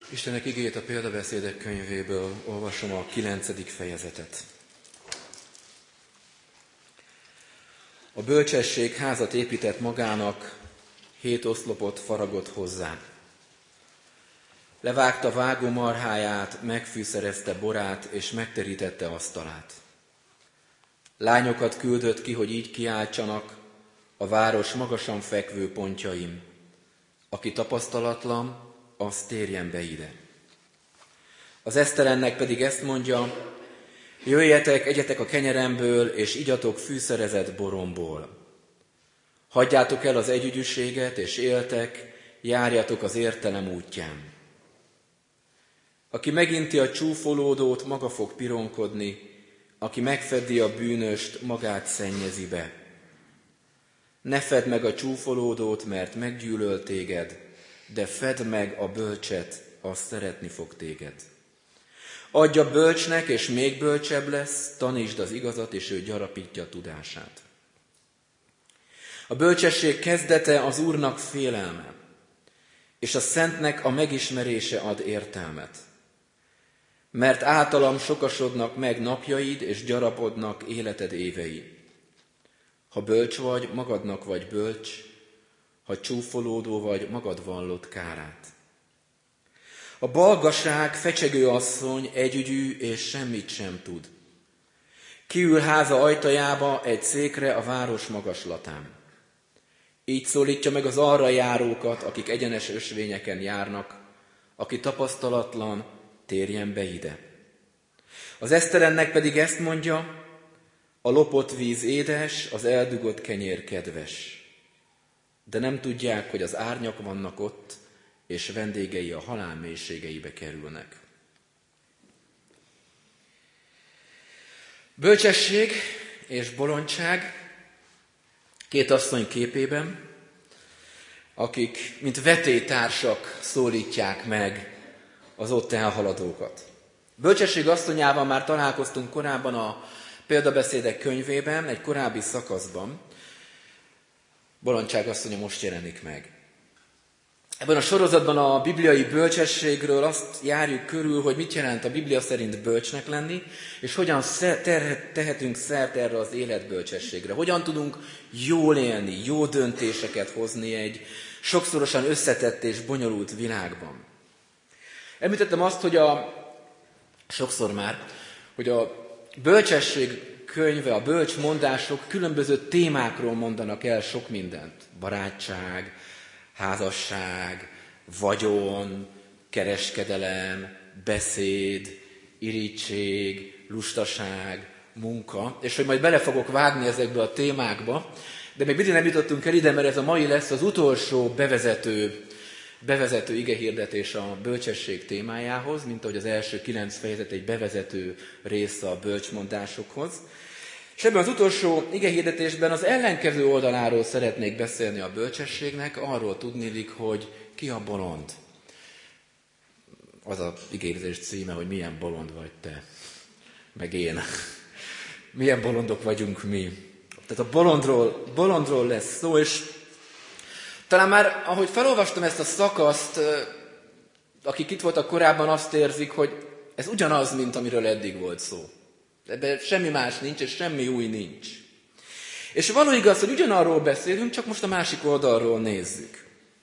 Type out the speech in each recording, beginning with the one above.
Istenek igéjét a Példabeszédek könyvéből olvasom a 9. fejezetet. A bölcsesség házat épített magának, 7 oszlopot faragott hozzá. Levágta vágómarháját, megfűszerezte borát, és megterítette asztalát. Lányokat küldött ki, hogy így kiáltsanak a város magasan fekvő pontjain. Aki tapasztalatlan, az térjen be ide. Az esztelennek pedig ezt mondja: jöjjetek, egyetek a kenyeremből, és igyatok fűszerezett boromból. Hagyjátok el az együgyűséget, és éltek, járjatok az értelem útján. Aki meginti a csúfolódót, maga fog pironkodni, aki megfedi a bűnöst, magát szennyezi be. Ne fedd meg a csúfolódót, mert meggyűlöl téged, de fedd meg a bölcset, az szeretni fog téged. Adj a bölcsnek, és még bölcsebb lesz, tanítsd az igazat, és ő gyarapítja a tudását. A bölcsesség kezdete az Úrnak félelme, és a Szentnek a megismerése ad értelmet. Mert általam sokasodnak meg napjaid, és gyarapodnak életed évei. Ha bölcs vagy, magadnak vagy bölcs, ha csúfolódó vagy, magad vallott kárát. A balgaság fecsegő asszony, együgyű, és semmit sem tud. Kiül háza ajtajába egy székre a város magaslatán. Így szólítja meg az arra járókat, akik egyenes ösvényeken járnak, aki tapasztalatlan, térjen be ide. Az esztelennek pedig ezt mondja: a lopott víz édes, az eldugott kenyér kedves. De nem tudják, hogy az árnyak vannak ott, és vendégei a halál mélységeibe kerülnek. Bölcsesség és bolondság 2 asszony képében, akik, mint vetélytársak szólítják meg az ott elhaladókat. Bölcsesség asszonyával már találkoztunk korábban a Példabeszédek könyvében, egy korábbi szakaszban. Bolondság asszonya most jelenik meg. Ebben a sorozatban a bibliai bölcsességről azt járjuk körül, hogy mit jelent a Biblia szerint bölcsnek lenni, és hogyan tehetünk szert erre az életbölcsességre. Hogyan tudunk jól élni, jó döntéseket hozni egy sokszorosan összetett és bonyolult világban. Említettem azt, hogy sokszor már, hogy a bölcsesség könyve, a bölcsmondások különböző témákról mondanak el sok mindent. Barátság, házasság, vagyon, kereskedelem, beszéd, irigység, lustaság, munka, és hogy majd bele fogok vágni ezekbe a témákba, de még mindig nem jutottunk el ide, mert ez a mai lesz az utolsó bevezető igehirdetés a bölcsesség témájához, mint ahogy az első 9 fejezet egy bevezető része a bölcsmondásokhoz. És ebben az utolsó igehirdetésben az ellenkező oldaláról szeretnék beszélni a bölcsességnek, arról tudniillik, hogy ki a bolond. Az a igehirdetés címe, hogy milyen bolond vagy te, meg én. Milyen bolondok vagyunk mi. Tehát a bolondról lesz szó, és talán már, ahogy felolvastam ezt a szakaszt, akik itt voltak korábban, azt érzik, hogy ez ugyanaz, mint amiről eddig volt szó. Ebben semmi más nincs, és semmi új nincs. És való igaz, hogy ugyanarról beszélünk, csak most a másik oldalról nézzük.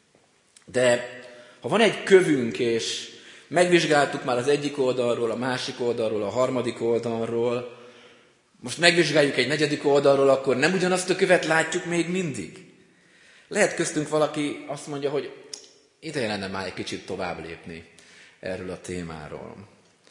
De ha van egy kövünk, és megvizsgáltuk már az egyik oldalról, a másik oldalról, a harmadik oldalról, most megvizsgáljuk egy 4. oldalról, akkor nem ugyanazt a követ látjuk még mindig. Lehet köztünk valaki azt mondja, hogy ideje lenne már egy kicsit tovább lépni erről a témáról.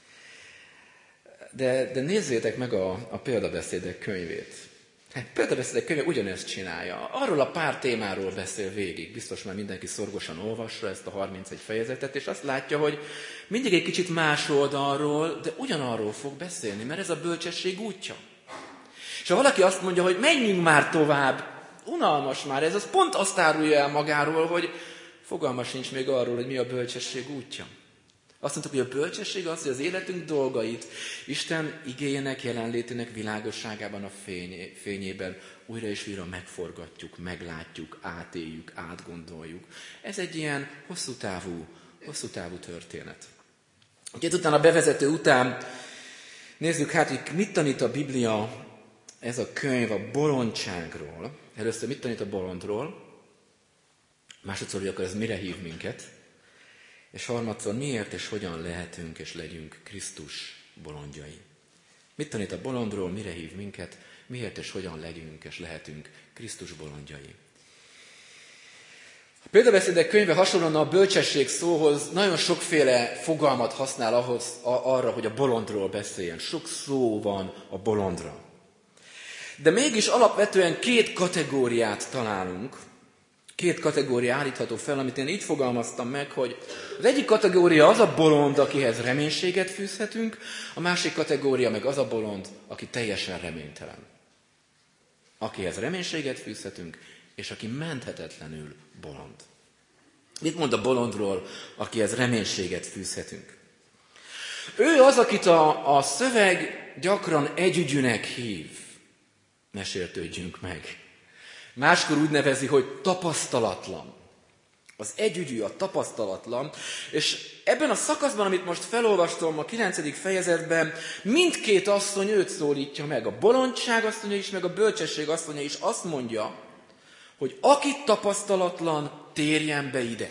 De nézzétek meg a Példabeszédek könyvét. A Példabeszédek könyve ugyanezt csinálja. Arról a pár témáról beszél végig. Biztos már mindenki szorgosan olvassa ezt a 31 fejezetet, és azt látja, hogy mindig egy kicsit más oldalról, de ugyanarról fog beszélni, mert ez a bölcsesség útja. És ha valaki azt mondja, hogy menjünk már tovább, unalmas már ez, az pont azt árulja el magáról, hogy fogalma sincs még arról, hogy mi a bölcsesség útja. Azt mondtuk, hogy a bölcsesség az, hogy az életünk dolgait Isten igéjének, jelenlétének világosságában, a fényében újra és újra megforgatjuk, meglátjuk, átéljük, átgondoljuk. Ez egy ilyen hosszú távú Hosszú távú történet. Úgyhogy utána a bevezető után nézzük hát, hogy mit tanít a Biblia, ez a könyv a bolondságról. Először mit tanít a bolondról, másodszor, hogy akkor ez mire hív minket, és harmadszor miért és hogyan lehetünk és legyünk Krisztus bolondjai. Mit tanít a bolondról, mire hív minket, miért és hogyan legyünk és lehetünk Krisztus bolondjai. A példabeszédek könyve hasonlóan a bölcsesség szóhoz nagyon sokféle fogalmat használ arra, hogy a bolondról beszéljen. Sok szó van a bolondra. De mégis alapvetően két kategóriát találunk, két kategória állítható fel, amit én így fogalmaztam meg, hogy az egyik kategória az a bolond, akihez reménységet fűzhetünk, a másik kategória meg az a bolond, aki teljesen reménytelen. Akihez reménységet fűzhetünk, és aki menthetetlenül bolond. Mit mond a bolondról, akihez reménységet fűzhetünk? Ő az, akit a szöveg gyakran együgyűnek hív. Ne sértődjünk meg. Máskor úgy nevezi, hogy tapasztalatlan. Az együgyű, a tapasztalatlan. És ebben a szakaszban, amit most felolvastam a 9. fejezetben, mindkét asszony őt szólítja meg. A bolondság asszonya is, meg a bölcsesség asszonya is azt mondja, hogy aki tapasztalatlan, térjen be ide.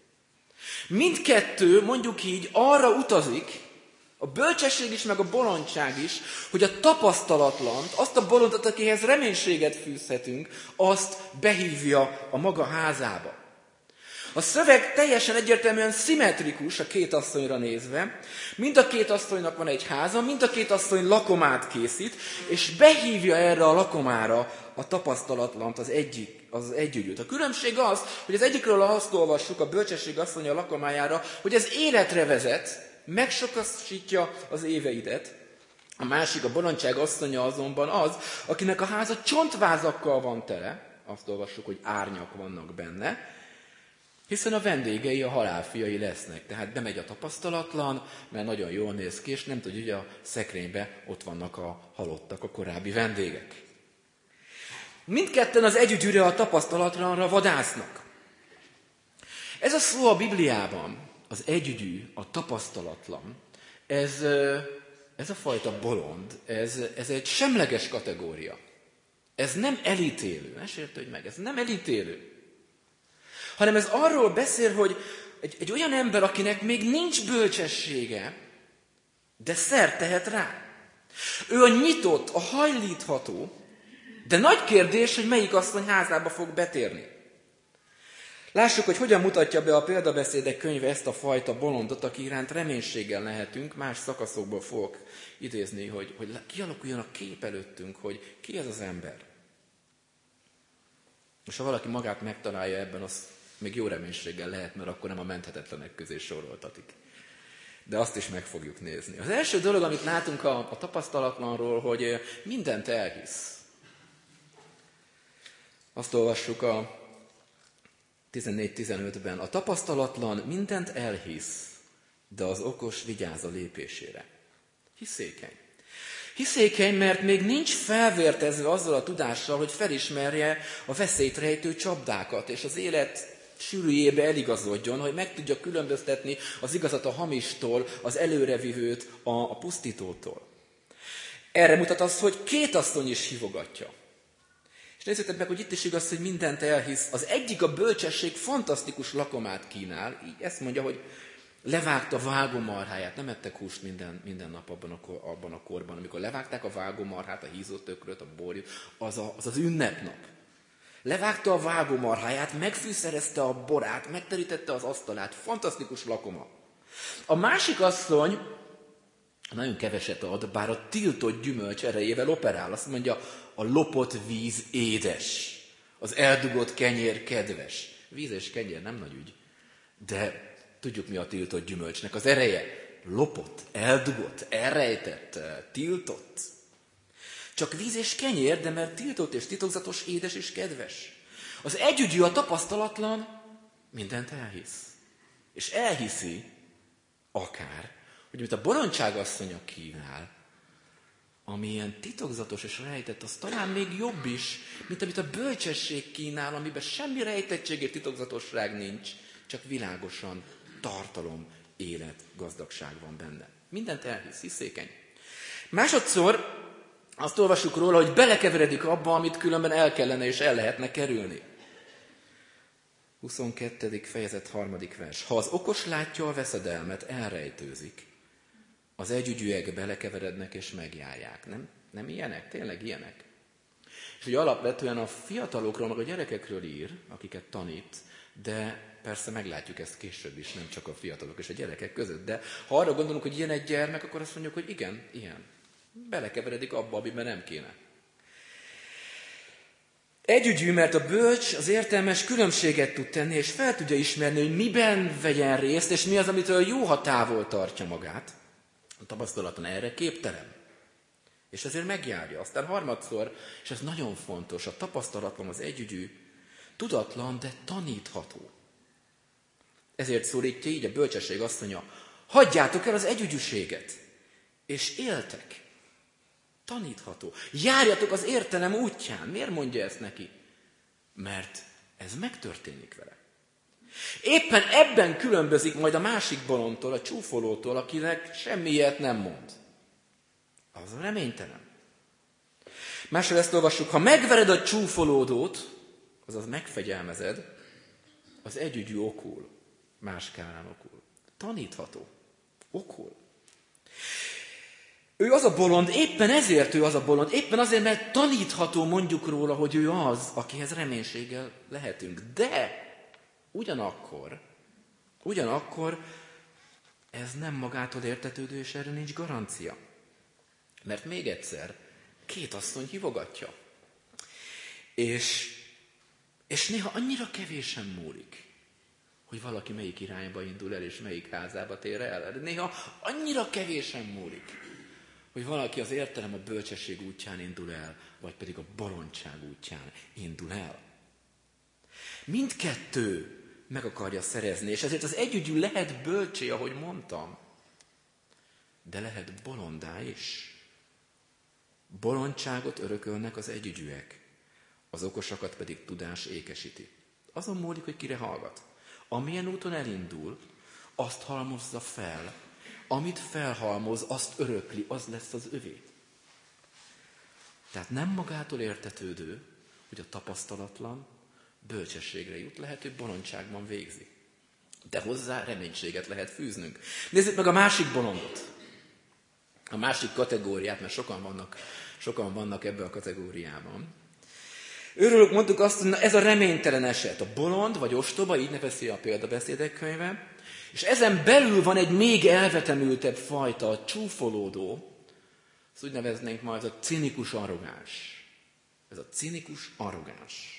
Mindkettő, mondjuk így, arra utazik, a bölcsesség is, meg a bolondság is, hogy a tapasztalatlant, azt a bolondot, akihez reménységet fűzhetünk, azt behívja a maga házába. A szöveg teljesen egyértelműen szimmetrikus a két asszonyra nézve. Mind a két asszonynak van egy háza, mind a két asszony lakomát készít, és behívja erre a lakomára a tapasztalatlant, az együgyűt. A különbség az, hogy az egyikről azt olvassuk a bölcsesség asszonya lakomájára, hogy ez életre vezet, megsokasítja az éveidet. A másik, a bolondság asszonya azonban az, akinek a háza csontvázakkal van tele, azt olvassuk, hogy árnyak vannak benne, hiszen a vendégei a halálfiai lesznek. Tehát bemegy a tapasztalatlan, mert nagyon jól néz ki, és nem tudja, hogy a szekrényben ott vannak a halottak, a korábbi vendégek. Mindketten az együgyűre, a tapasztalatlanra vadásznak. Ez a szó a Bibliában, az együgyű, a tapasztalatlan, ez a fajta bolond, ez egy semleges kategória. Ez nem elítélő, ne sértődj meg, ez nem elítélő. Hanem ez arról beszél, hogy egy olyan ember, akinek még nincs bölcsessége, de szert tehet rá. Ő a nyitott, a hajlítható, de nagy kérdés, hogy melyik asszony házába fog betérni. Lássuk, hogy hogyan mutatja be a példabeszédek könyve ezt a fajta bolondot, aki iránt reménységgel lehetünk. Más szakaszokból fogok idézni, hogy kialakuljon a kép előttünk, hogy ki ez az ember. És ha valaki magát megtalálja ebben, az még jó reménységgel lehet, mert akkor nem a menthetetlenek közé soroltatik. De azt is meg fogjuk nézni. Az első dolog, amit látunk a tapasztalatlanról, hogy mindent elhisz. Azt olvassuk a 14-15-ben. A tapasztalatlan mindent elhisz, de az okos vigyáz a lépésére. Hiszékeny. Hiszékeny, mert még nincs felvértezve azzal a tudással, hogy felismerje a veszélyt rejtő csapdákat, és az élet sűrűjébe eligazodjon, hogy meg tudja különböztetni az igazat a hamistól, az előrevivőt a pusztítótól. Erre mutat az, hogy két asszony is hívogatja. És nézzétek meg, hogy itt is igaz, hogy mindent elhisz. Az egyik, a bölcsesség fantasztikus lakomát kínál, így ezt mondja, hogy levágta vágómarháját. Nem ettek húst minden nap abban a korban. Amikor levágták a vágómarhát, a hízott ökröt, a borjút, az ünnepnap. Levágta a vágómarháját, megfűszerezte a borát, megterítette az asztalát. Fantasztikus lakoma. A másik asszony nagyon keveset ad, bár a tiltott gyümölcs erejével operál. Azt mondja, a lopott víz édes, az eldugott kenyér kedves. Víz és kenyér nem nagy ügy, de tudjuk, mi a tiltott gyümölcsnek az ereje. Lopott, eldugott, elrejtett, tiltott. Csak víz és kenyér, de mert tiltott és titokzatos, édes és kedves. Az együgyű, a tapasztalatlan mindent elhisz. És elhiszi akár, hogy amit a bolondság asszonya kínál, ami ilyen titokzatos és rejtett, az talán még jobb is, mint amit a bölcsesség kínál, amiben semmi rejtettség és titokzatosság nincs, csak világosan tartalom, élet, gazdagság van benne. Mindent elhisz, hiszékeny. Másodszor azt olvassuk róla, hogy belekeveredik abba, amit különben el kellene és el lehetne kerülni. 22. fejezet 3. vers. Ha az okos látja a veszedelmet, elrejtőzik. Az együgyűek belekeverednek és megjárják. Nem ilyenek? Tényleg ilyenek? És ugye alapvetően a fiatalokról, meg a gyerekekről ír, akiket tanít, de persze meglátjuk ezt később is, nem csak a fiatalok és a gyerekek között. De ha arra gondolunk, hogy ilyen egy gyermek, akkor azt mondjuk, hogy igen, ilyen. Belekeveredik abba, amiben nem kéne. Együgyű, mert a bölcs, az értelmes különbséget tud tenni, és fel tudja ismerni, hogy miben vegyen részt, és mi az, amitől jó, ha távol tartja magát. A tapasztalaton erre képtelen. És ezért megjárja. Aztán harmadszor, és ez nagyon fontos, a tapasztalatlan, az együgyű, tudatlan, de tanítható. Ezért szólítja így a bölcsesség azt mondja, hagyjátok el az együgyűséget, és éltek. Tanítható. Járjatok az értelem útján. Miért mondja ezt neki? Mert ez megtörténik vele. Éppen ebben különbözik majd a másik bolondtól, a csúfolótól, akinek semmi ilyet nem mond. Az a reménytelen. Máshol ezt olvassuk, ha megvered a csúfolódót, azaz megfegyelmezed, az együgyű okul, más kárán okul. Tanítható. Okul. Ő az a bolond, éppen ezért ő az a bolond, éppen azért, mert tanítható mondjuk róla, hogy ő az, akihez reménységgel lehetünk. De ugyanakkor ez nem magától értetődő, és erre nincs garancia. Mert még egyszer, 2 asszony hívogatja. És néha annyira kevésen múlik, hogy valaki melyik irányba indul el, és melyik házába tér el. Néha annyira kevésen múlik, hogy valaki az értelem, a bölcsesség útján indul el, vagy pedig a bolondság útján indul el. Mindkettő meg akarja szerezni, és ezért az együgyű lehet bölcsé, ahogy mondtam, de lehet bolondá is. Bolondságot örökölnek az együgyűek, az okosakat pedig tudás ékesíti. Azon múlik, hogy kire hallgat. Amilyen úton elindul, azt halmozza fel, amit felhalmoz, azt örökli, az lesz az övé. Tehát nem magától értetődő, hogy a tapasztalatlan bölcsességre jut, lehet, hogy bolondságban végzi. De hozzá reménységet lehet fűznünk. Nézzük meg a másik bolondot. A másik kategóriát, mert sokan vannak ebben a kategóriában. Őről mondtuk azt, hogy ez a reménytelen eset. A bolond vagy ostoba, így nevezi a példabeszédek könyve, és ezen belül van egy még elvetemültebb fajta, a csúfolódó, ezt úgy neveznénk ma, ez a cinikus arrogáns. Ez a cinikus arrogáns.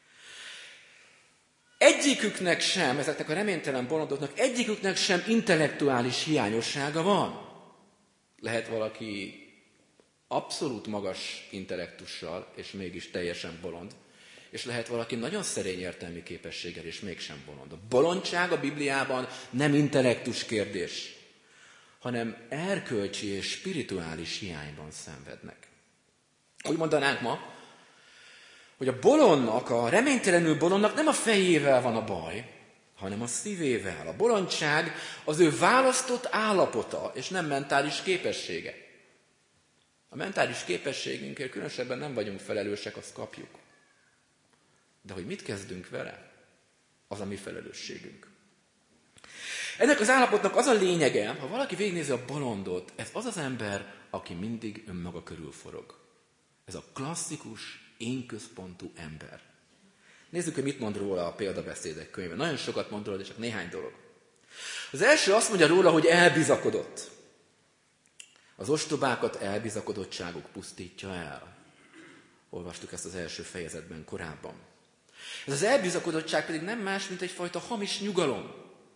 Egyiküknek sem, ezeknek a reménytelen bolondoknak, egyiküknek sem intellektuális hiányossága van. Lehet valaki abszolút magas intellektussal, és mégis teljesen bolond. És lehet valaki nagyon szerény értelmi képességgel, és mégsem bolond. A bolondság a Bibliában nem intellektus kérdés, hanem erkölcsi és spirituális hiányban szenvednek. Úgy mondanánk ma, hogy a bolondnak, a reménytelenül bolondnak nem a fejével van a baj, hanem a szívével. A bolondság az ő választott állapota, és nem mentális képessége. A mentális képességünkért különösebben nem vagyunk felelősek, azt kapjuk. De hogy mit kezdünk vele, az a mi felelősségünk. Ennek az állapotnak az a lényege, ha valaki végignézi a bolondot, ez az az ember, aki mindig önmaga körül forog. Ez a klasszikus, énközpontú ember. Nézzük, hogy mit mond róla a példabeszédek könyve. Nagyon sokat mond róla, de csak néhány dolog. Az első azt mondja róla, hogy elbizakodott. Az ostobákat elbizakodottságuk pusztítja el. Olvastuk ezt az első fejezetben korábban. Ez az elbizakodottság pedig nem más, mint egyfajta hamis nyugalom.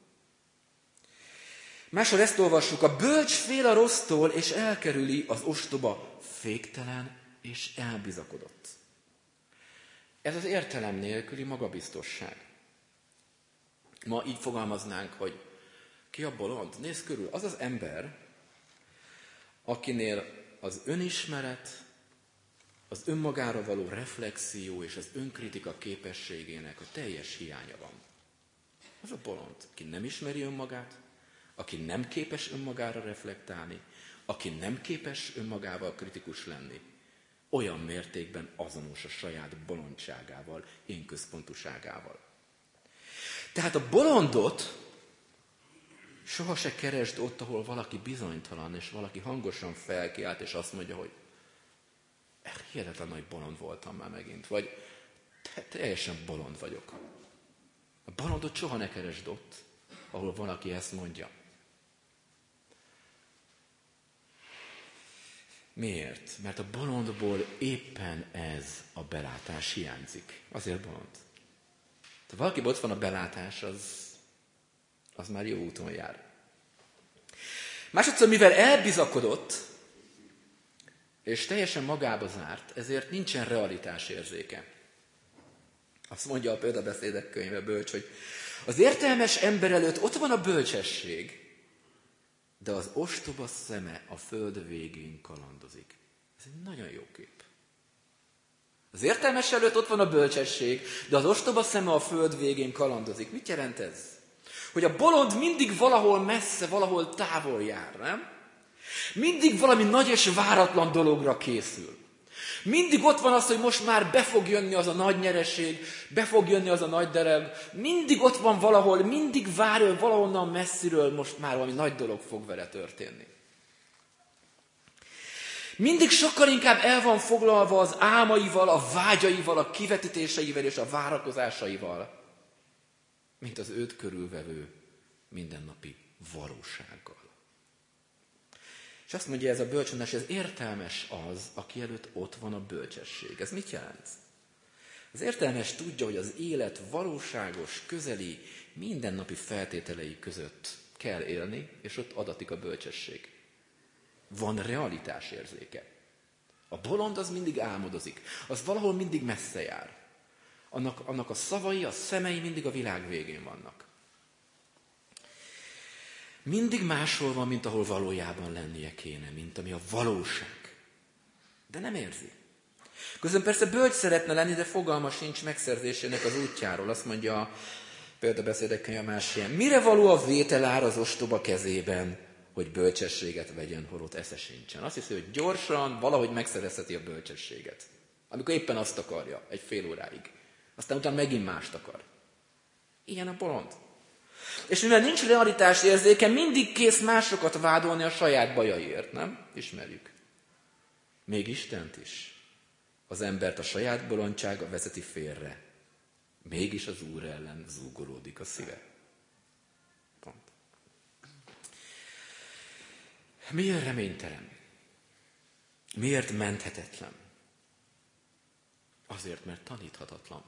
Máshol ezt olvassuk, a bölcs fél a rossztól, és elkerüli, az ostoba féktelen és elbizakodott. Ez az értelem nélküli magabiztosság. Ma így fogalmaznánk, hogy ki a bolond? Nézz körül, az az ember, akinél az önismeret, az önmagára való reflexió és az önkritika képességének a teljes hiánya van. Az a bolond, aki nem ismeri önmagát, aki nem képes önmagára reflektálni, aki nem képes önmagával kritikus lenni, olyan mértékben azonos a saját bolondságával, énközpontúságával. Tehát a bolondot soha se keresd ott, ahol valaki bizonytalan, és valaki hangosan felkiált, és azt mondja, hogy hihetetlen nagy bolond voltam már megint, vagy teljesen bolond vagyok. A bolondot soha ne keresd ott, ahol valaki ezt mondja. Miért? Mert a bolondból éppen ez a belátás hiányzik. Azért bolond. Ha valaki ott van a belátás, az már jó úton jár. Másodszor, mivel elbizakodott, és teljesen magába zárt, ezért nincsen realitásérzéke. Azt mondja a Példabeszédek könyve bölcs, hogy az értelmes ember előtt ott van a bölcsesség, de az ostoba szeme a föld végén kalandozik. Ez egy nagyon jó kép. Az értelmes előtt ott van a bölcsesség, de az ostoba szeme a föld végén kalandozik. Mit jelent ez? Hogy a bolond mindig valahol messze, valahol távol jár, nem? Mindig valami nagy és váratlan dologra készül. Mindig ott van az, hogy most már be fog jönni az a nagy nyereség, be fog jönni az a nagy dereg. Mindig ott van valahol, mindig várja, valahonnan messziről most már valami nagy dolog fog vele történni. Mindig sokkal inkább el van foglalva az álmaival, a vágyaival, a kivetítéseivel és a várakozásaival, mint az őt körülvevő mindennapi valósággal. És azt mondja ez a bölcsmondás, hogy az értelmes az, aki előtt ott van a bölcsesség. Ez mit jelent? Az értelmes tudja, hogy az élet valóságos, közeli, mindennapi feltételei között kell élni, és ott adatik a bölcsesség. Van realitásérzéke. A bolond az mindig álmodozik, az valahol mindig messze jár. Annak a szavai, a szemei mindig a világ végén vannak. Mindig máshol van, mint ahol valójában lennie kéne, mint ami a valóság. De nem érzi. Közben persze bölcs szeretne lenni, de fogalma sincs megszerzésének az útjáról. Azt mondja a Példabeszédek könyve más ilyen. Mire való a vételár az ostoba kezében, hogy bölcsességet vegyen, holott esze sincsen. Azt hiszi, hogy gyorsan valahogy megszerezheti a bölcsességet. Amikor éppen azt akarja, egy fél óráig. Aztán utána megint mást akar. Ilyen a bolond. És mivel nincs realitás érzéke, mindig kész másokat vádolni a saját bajaiért, nem? Ismerjük. Még Istent is. Az embert a saját bolondsága vezeti félre. Mégis az Úr ellen zúgolódik a szíve. Pont. Miért reménytelen? Miért menthetetlen? Azért, mert taníthatatlan.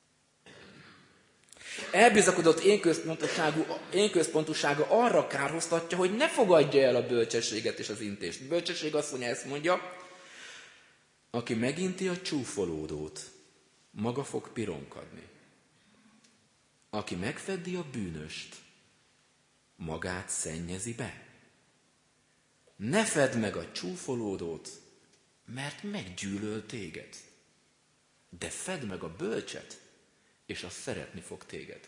Elbizakodott énközpontúsága arra kárhoztatja, hogy ne fogadja el a bölcsességet és az intést. A bölcsesség azt mondja, ezt mondja, aki meginti a csúfolódót, maga fog pironkadni. Aki megfeddi a bűnöst, magát szennyezi be. Ne fedd meg a csúfolódót, mert meggyűlöl téged. De fedd meg a bölcset, és az szeretni fog téged.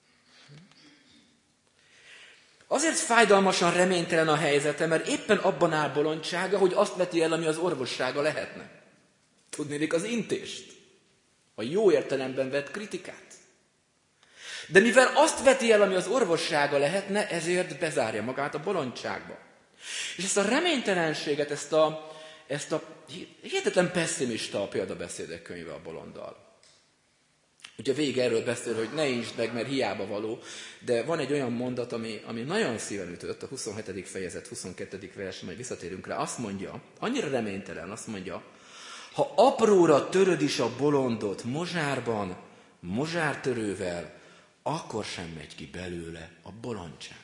Azért fájdalmasan reménytelen a helyzete, mert éppen abban áll bolondsága, hogy azt veti el, ami az orvossága lehetne. Tudnélik az intést, a jó értelemben vett kritikát. De mivel azt veti el, ami az orvossága lehetne, ezért bezárja magát a bolondságba. És ezt a reménytelenséget, ezt a hihetetlen pesszimista a Példabeszédek könyve a bolonddal. Ugye végig erről beszél, hogy ne intsd meg, mert hiába való, de van egy olyan mondat, ami nagyon szíven ütött, a 27. fejezet 22. vers, majd visszatérünk rá, azt mondja, annyira reménytelen, azt mondja, ha apróra töröd is a bolondot mozsárban, mozsártörővel, akkor sem megy ki belőle a bolondság.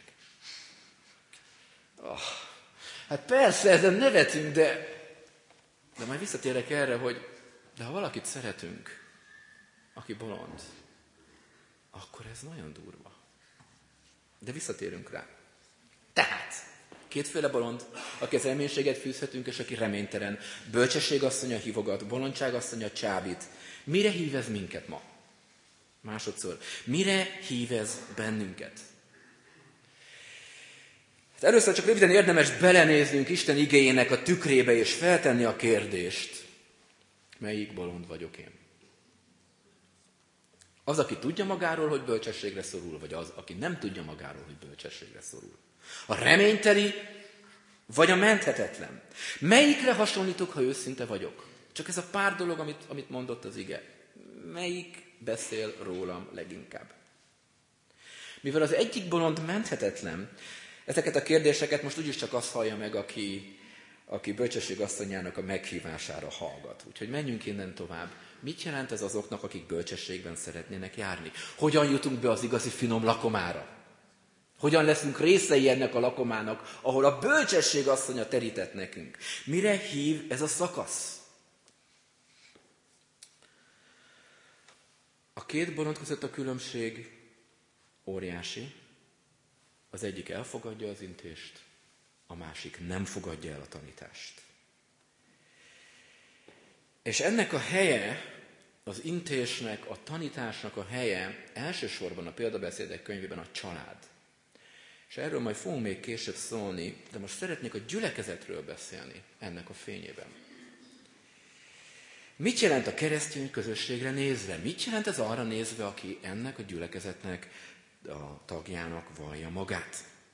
Hát persze, ezen nevetünk, de majd visszatérek erre, hogy de ha valakit szeretünk, aki bolond, akkor ez nagyon durva. De visszatérünk rá. Tehát, kétféle bolond, aki az reménységet fűzhetünk, és aki reménytelen. Bölcsesség asszonya hívogat, bolondság asszonya csábít. Mire hív ez minket ma? Másodszor, mire hív ez bennünket? Először csak röviden érdemes belenéznünk Isten igéjének a tükrébe, és feltenni a kérdést, melyik bolond vagyok én? Az, aki tudja magáról, hogy bölcsességre szorul, vagy az, aki nem tudja magáról, hogy bölcsességre szorul? A reményteli, vagy a menthetetlen? Melyikre hasonlítok, ha őszinte vagyok? Csak ez a pár dolog, amit mondott az ige. Melyik beszél rólam leginkább? Mivel az egyik bolond menthetetlen, ezeket a kérdéseket most úgyis csak azt hallja meg, aki bölcsesség asszonyának a meghívására hallgat. Úgyhogy menjünk innen tovább. Mit jelent ez azoknak, akik bölcsességben szeretnének járni? Hogyan jutunk be az igazi finom lakomára? Hogyan leszünk részei ennek a lakomának, ahol a bölcsesség asszonya terített nekünk? Mire hív ez a szakasz? A két bolond között a különbség óriási. Az egyik elfogadja az intést, a másik nem fogadja el a tanítást. És ennek a helye, az intésnek, a tanításnak a helye elsősorban a példabeszédek könyvében a család. És erről majd fogunk még később szólni, de most szeretnék a gyülekezetről beszélni ennek a fényében. Mit jelent a keresztény közösségre nézve? Mit jelent ez arra nézve, aki ennek a gyülekezetnek, a tagjának vallja magát?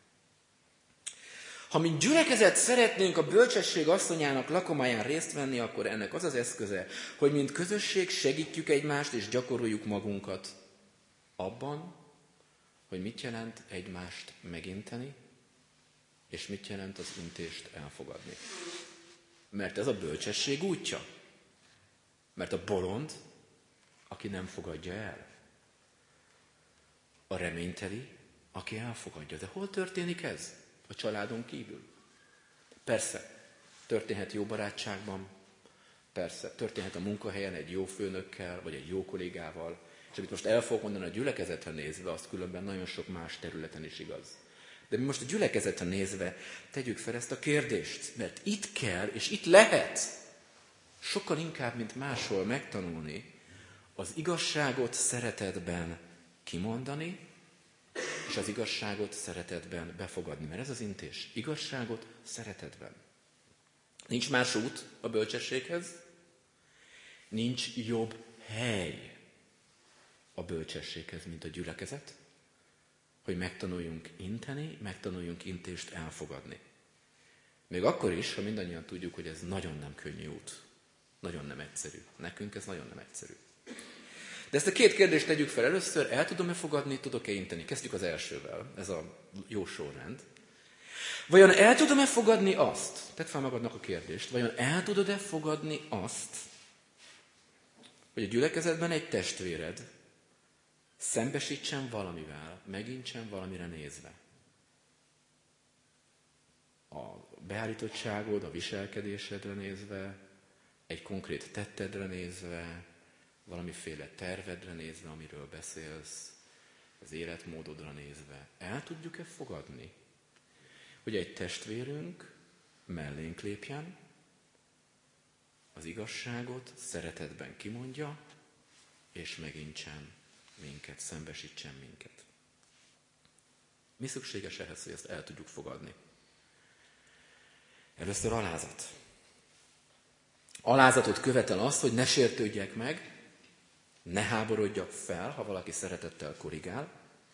Ha mint gyülekezet szeretnénk a bölcsesség asszonyának lakomáján részt venni, akkor ennek az az eszköze, hogy mint közösség segítjük egymást és gyakoroljuk magunkat abban, hogy mit jelent egymást meginteni, és mit jelent az intést elfogadni. Mert ez a bölcsesség útja. Mert a bolond, aki nem fogadja el. A reményteli, aki elfogadja. De hol történik ez? A családon kívül. Persze, történhet jó barátságban, persze, történhet a munkahelyen egy jó főnökkel, vagy egy jó kollégával, és amit most el fogok mondani a gyülekezetre nézve, az különben nagyon sok más területen is igaz. De mi most a gyülekezetre nézve tegyük fel ezt a kérdést, mert itt kell, és itt lehet sokkal inkább, mint máshol megtanulni, az igazságot szeretetben kimondani, és az igazságot szeretetben befogadni. Mert ez az intés. Igazságot szeretetben. Nincs más út a bölcsességhez, nincs jobb hely a bölcsességhez, mint a gyülekezet, hogy megtanuljunk inteni, megtanuljunk intést elfogadni. Még akkor is, ha mindannyian tudjuk, hogy ez nagyon nem könnyű út. Nagyon nem egyszerű. Nekünk ez nagyon nem egyszerű. De ezt a két kérdést tegyük fel először, el tudom-e fogadni, tudok-e inteni? Kezdjük az elsővel, ez a jó sorrend. Vajon el tudom-e fogadni azt, tedd fel magadnak a kérdést, vajon el tudod-e fogadni azt, hogy a gyülekezetben egy testvéred szembesítsen valamivel, megintsen valamire nézve? A beállítottságod, a viselkedésedre nézve, egy konkrét tettedre nézve, valamiféle tervedre nézve, amiről beszélsz, az életmódodra nézve. El tudjuk-e fogadni, hogy egy testvérünk mellénk lépjen, az igazságot szeretetben kimondja, és megintsen minket, szembesítsen minket? Mi szükséges ehhez, hogy ezt el tudjuk fogadni? Először alázat. Alázatot követel azt, hogy ne sértődjek meg, ne háborodjak fel, ha valaki szeretettel korrigál,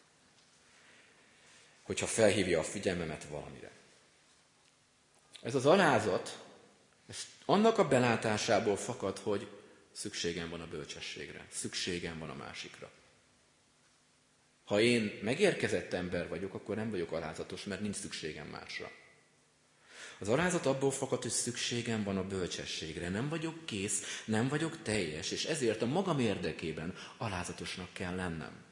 hogyha felhívja a figyelmemet valamire. Ez az alázat, ez annak a belátásából fakad, hogy szükségem van a bölcsességre, szükségem van a másikra. Ha én megérkezett ember vagyok, akkor nem vagyok alázatos, mert nincs szükségem másra. Az alázat abból fakad, hogy szükségem van a bölcsességre. Nem vagyok kész, nem vagyok teljes, és ezért a magam érdekében alázatosnak kell lennem.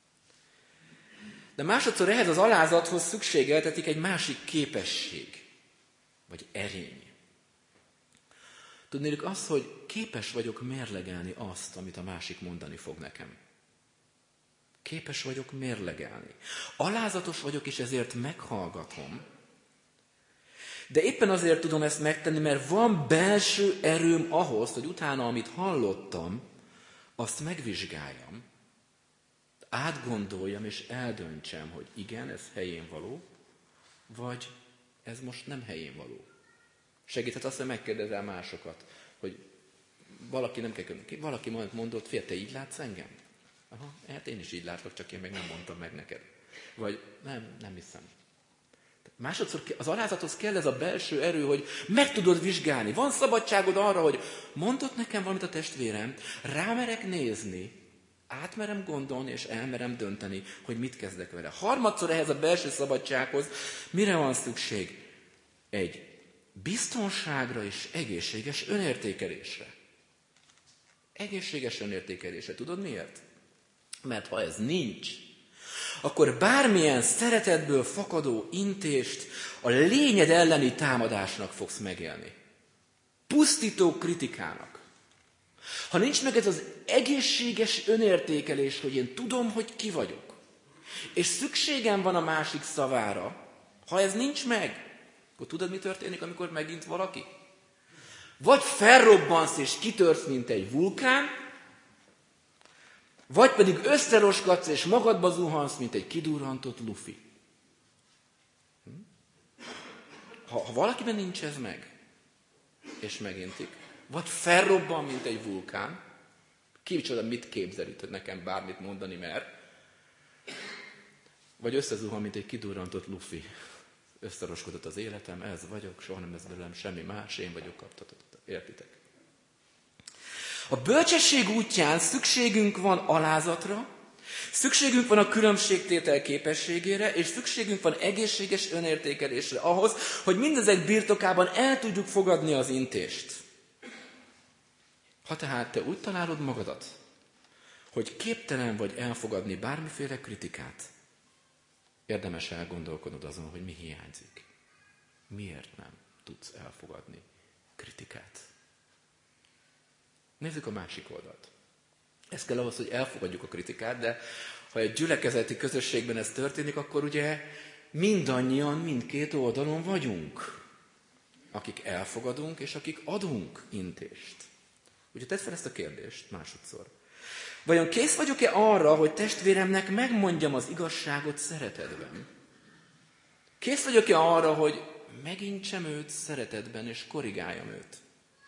De másodszor ehhez az alázathoz szükségeltetik egy másik képesség, vagy erény. Tudnélik az, hogy képes vagyok mérlegelni azt, amit a másik mondani fog nekem. Képes vagyok mérlegelni. Alázatos vagyok, és ezért meghallgatom. De éppen azért tudom ezt megtenni, mert van belső erőm ahhoz, hogy utána, amit hallottam, azt megvizsgáljam, Átgondoljam és eldöntsem, hogy igen, ez helyén való, vagy ez most nem helyén való. Segíthet azt, hogy megkérdezel másokat, hogy valaki nem kell könnyen. Valaki majd mondott, fél, te így látsz engem? Aha, hát én is így látlak, csak én meg nem mondtam meg neked. Vagy nem hiszem. Másodszor az alázathoz kell ez a belső erő, hogy meg tudod vizsgálni. Van szabadságod arra, hogy mondott nekem valamit a testvérem, rámerek nézni, átmerem gondolni, és elmerem dönteni, hogy mit kezdek vele. Harmadszor ehhez a belső szabadsághoz mire van szükség? Egy biztonságra és egészséges önértékelésre. Egészséges önértékelésre. Tudod miért? Mert ha ez nincs, akkor bármilyen szeretetből fakadó intést a lényed elleni támadásnak fogsz megélni. Pusztító kritikának. Ha nincs meg ez az egészséges önértékelés, hogy én tudom, hogy ki vagyok, és szükségem van a másik szavára, ha ez nincs meg, akkor tudod, mi történik, amikor megint valaki? Vagy felrobbansz és kitörsz, mint egy vulkán, vagy pedig összeroskadsz és magadba zuhansz, mint egy kidurrantott lufi. Ha valakiben nincs ez meg, és megintik, vagy felrobban, mint egy vulkán, kicsoda, mit képzel itt, hogy nekem bármit mondani mer, vagy összezuhan, mint egy kidurrantott lufi. Összeroskodott az életem, ez vagyok, soha nem lesz belőlem semmi más, én vagyok kaptatott. Értitek? A bölcsesség útján szükségünk van alázatra, szükségünk van a különbségtétel képességére, és szükségünk van egészséges önértékelésre ahhoz, hogy mindezek birtokában el tudjuk fogadni az intést. Ha tehát te úgy találod magadat, hogy képtelen vagy elfogadni bármiféle kritikát, érdemes elgondolkodnod azon, hogy mi hiányzik. Miért nem tudsz elfogadni kritikát? Nézzük a másik oldalt. Ez kell ahhoz, hogy elfogadjuk a kritikát, de ha egy gyülekezeti közösségben ez történik, akkor ugye mindannyian, mindkét oldalon vagyunk. Akik elfogadunk, és akik adunk intést. Ugye tedd fel ezt a kérdést másodszor. Vajon kész vagyok-e arra, hogy testvéremnek megmondjam az igazságot szeretetben? Kész vagyok-e arra, hogy megintsem őt szeretetben, és korrigáljam őt?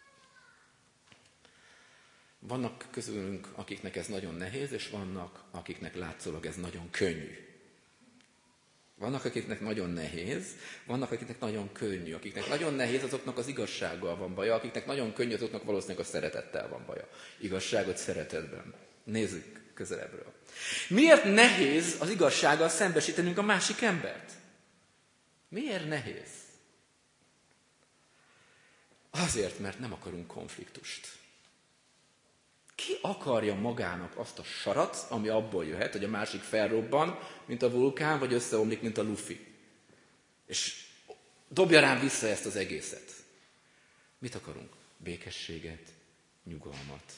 Vannak közülünk, akiknek ez nagyon nehéz, és vannak, akiknek látszólag ez nagyon könnyű. Vannak, akiknek nagyon nehéz, vannak, akiknek nagyon könnyű. Akiknek nagyon nehéz, azoknak az igazsággal van baja, akiknek nagyon könnyű, azoknak valószínűleg a szeretettel van baja. Igazságot szeretetben. Nézzük közelebbről. Miért nehéz az igazsággal szembesítenünk a másik embert? Miért nehéz? Azért, mert nem akarunk konfliktust. Ki akarja magának azt a sarat, ami abból jöhet, hogy a másik felrobban, mint a vulkán, vagy összeomlik, mint a lufi? És dobja rám vissza ezt az egészet. Mit akarunk? Békességet, nyugalmat,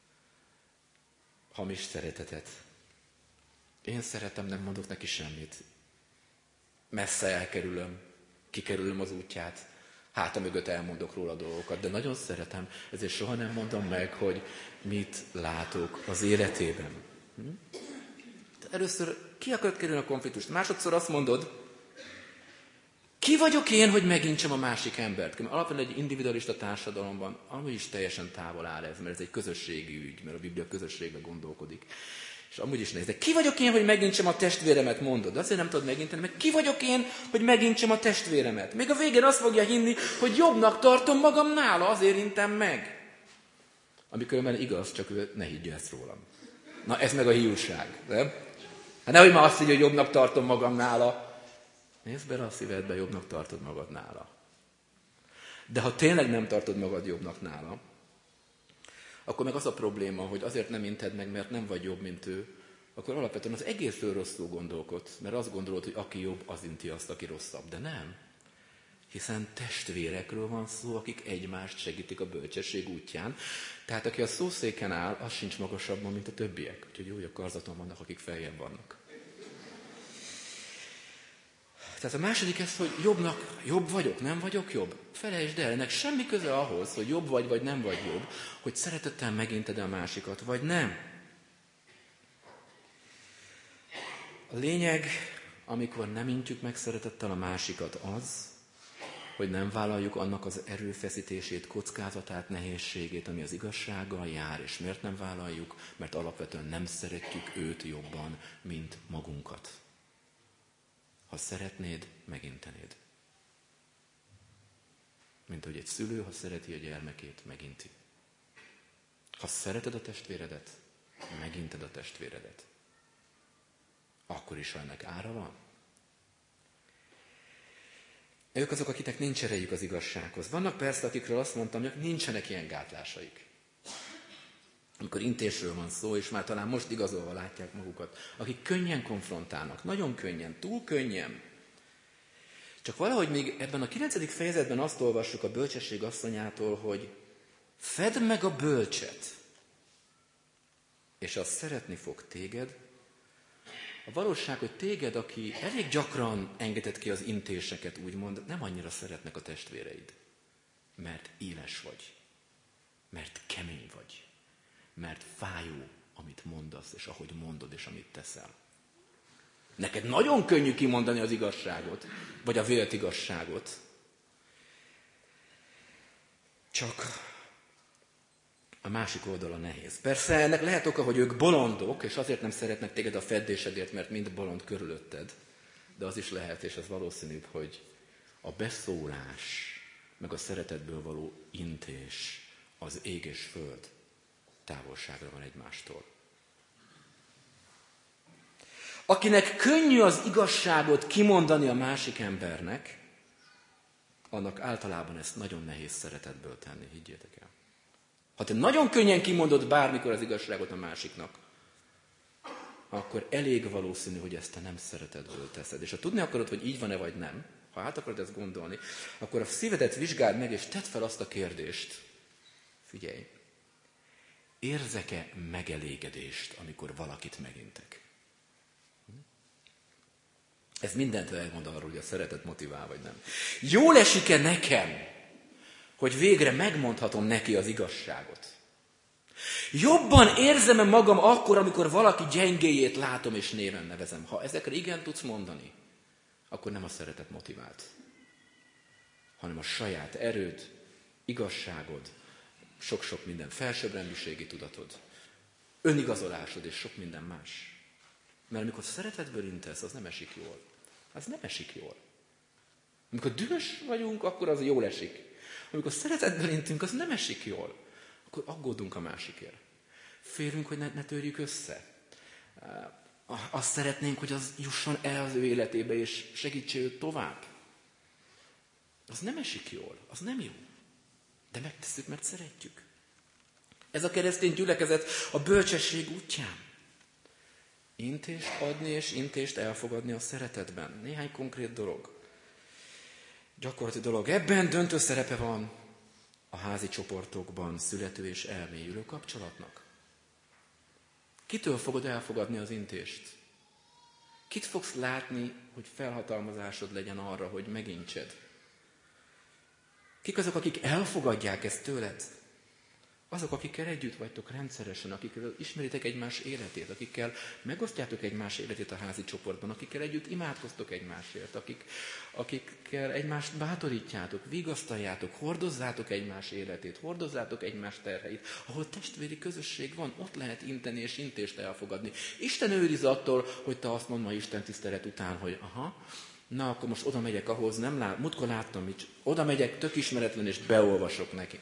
hamis szeretetet. Én szeretem, nem mondok neki semmit. Messze elkerülöm, kikerülöm az útját, háta mögött elmondok róla dolgokat, de nagyon szeretem, ezért soha nem mondom meg, hogy mit látok az életében. Először ki akarod kerülni a konfliktust? Másodszor azt mondod, ki vagyok én, hogy megintsem a másik embert? Alapvetően egy individualista társadalomban amúgy is teljesen távol áll ez, mert ez egy közösségi ügy, mert a Biblia közösségben gondolkodik. És amúgy is nehéz. De ki vagyok én, hogy megintsem a testvéremet, mondod? Azért nem tudod meginteni, mert ki vagyok én, hogy megintsem a testvéremet? Még a végén azt fogja hinni, hogy jobbnak tartom magam nála, azért intem meg. Amikor már igaz, csak ő ne higgye ezt rólam. Na ez meg a hiúság, nem? Hát nehogy már azt higgye, hogy jobbnak tartom magam nála. Nézd bele a szívedbe, jobbnak tartod magad nála. De ha tényleg nem tartod magad jobbnak nála, akkor meg az a probléma, hogy azért nem inted meg, mert nem vagy jobb, mint ő, akkor alapvetően az egészről rosszul gondolkodsz, mert azt gondolod, hogy aki jobb, az inti azt, aki rosszabb. De nem. Hiszen testvérekről van szó, akik egymást segítik a bölcsesség útján. Tehát aki a szószéken áll, az sincs magasabban, mint a többiek. Úgyhogy jó, hogy a karzaton vannak, akik feljebb vannak. Tehát a második ez, hogy jobb vagyok, nem vagyok jobb. Felejtsd el, ennek semmi köze ahhoz, hogy jobb vagy nem vagy jobb, hogy szeretettel meginted a másikat, vagy nem. A lényeg, amikor nem intjük meg szeretettel a másikat, az, hogy nem vállaljuk annak az erőfeszítését, kockázatát, nehézségét, ami az igazsággal jár. És miért nem vállaljuk? Mert alapvetően nem szeretjük őt jobban, mint magunkat. Ha szeretnéd, megintenéd. Mint hogy egy szülő, ha szereti a gyermekét, meginti. Ha szereted a testvéredet, meginted a testvéredet. Akkor is, ha ennek ára van. Ők azok, akiknek nincs erejük az igazsághoz. Vannak persze, akikről azt mondtam, hogy nincsenek ilyen gátlásaik. Amikor intésről van szó, és már talán most igazolva látják magukat, akik könnyen konfrontálnak, nagyon könnyen, túl könnyen. Csak valahogy még ebben a 9. fejezetben azt olvassuk a bölcsesség asszonyától, hogy fedd meg a bölcset, és az szeretni fog téged. A valóság, hogy téged, aki elég gyakran engedett ki az intéseket, úgymond, nem annyira szeretnek a testvéreid. Mert éles vagy. Mert kemény vagy. Mert fájó, amit mondasz, és ahogy mondod, és amit teszel. Neked nagyon könnyű kimondani az igazságot, vagy a vélt igazságot. Csak a másik oldala nehéz. Persze ennek lehet oka, hogy ők bolondok, és azért nem szeretnek téged a feddésedért, mert mind bolond körülötted. De az is lehet, és az valószínűbb, hogy a beszólás, meg a szeretetből való intés az ég és föld távolságra van egymástól. Akinek könnyű az igazságot kimondani a másik embernek, annak általában ezt nagyon nehéz szeretetből tenni, higgyétek el. Ha te nagyon könnyen kimondod bármikor az igazságot a másiknak, akkor elég valószínű, hogy ezt te nem szeretetből teszed. És ha tudni akarod, hogy így van-e vagy nem, ha át akarod ezt gondolni, akkor a szívedet vizsgáld meg, és tedd fel azt a kérdést. Figyelj, érzek-e megelégedést, amikor valakit megintek? Ez mindent elmond arról, hogy a szeretet motivál, vagy nem. Jól esik-e nekem, hogy végre megmondhatom neki az igazságot? Jobban érzem-e magam akkor, amikor valaki gyengéjét látom és néven nevezem? Ha ezekre igen tudsz mondani, akkor nem a szeretet motivált, hanem a saját erőd, igazságod, sok-sok minden felsőbbrendűségi tudatod, önigazolásod és sok minden más. Mert amikor szeretetből intesz, az nem esik jól. Az nem esik jól. Amikor dühös vagyunk, akkor az jól esik. Amikor szeretetből intünk, az nem esik jól. Akkor aggódunk a másikért. Félünk, hogy ne törjük össze. Azt szeretnénk, hogy az jusson el az ő életébe, és segítse őt tovább. Az nem esik jól, az nem jó. De megtesszük, mert szeretjük. Ez a keresztény gyülekezet a bölcsesség útján. Intést adni és intést elfogadni a szeretetben. Néhány konkrét dolog. Gyakorlati dolog. Ebben döntő szerepe van a házi csoportokban születő és elmélyülő kapcsolatnak. Kitől fogod elfogadni az intést? Kit fogsz látni, hogy felhatalmazásod legyen arra, hogy megintsed? Kik azok, akik elfogadják ezt tőled? Azok, akikkel együtt vagytok rendszeresen, akikkel ismeritek egymás életét, akikkel megosztjátok egymás életét a házi csoportban, akikkel együtt imádkoztok egymásért, akikkel egymást bátorítjátok, vigasztaljátok, hordozzátok egymás életét, hordozzátok egymás terheit. Ahol testvéri közösség van, ott lehet inteni és intést elfogadni. Isten őriz attól, hogy te azt mondd ma Isten tisztelet után, hogy na, akkor most oda megyek ahhoz, múltkor láttam, oda megyek tök ismeretlen, és beolvasok neki.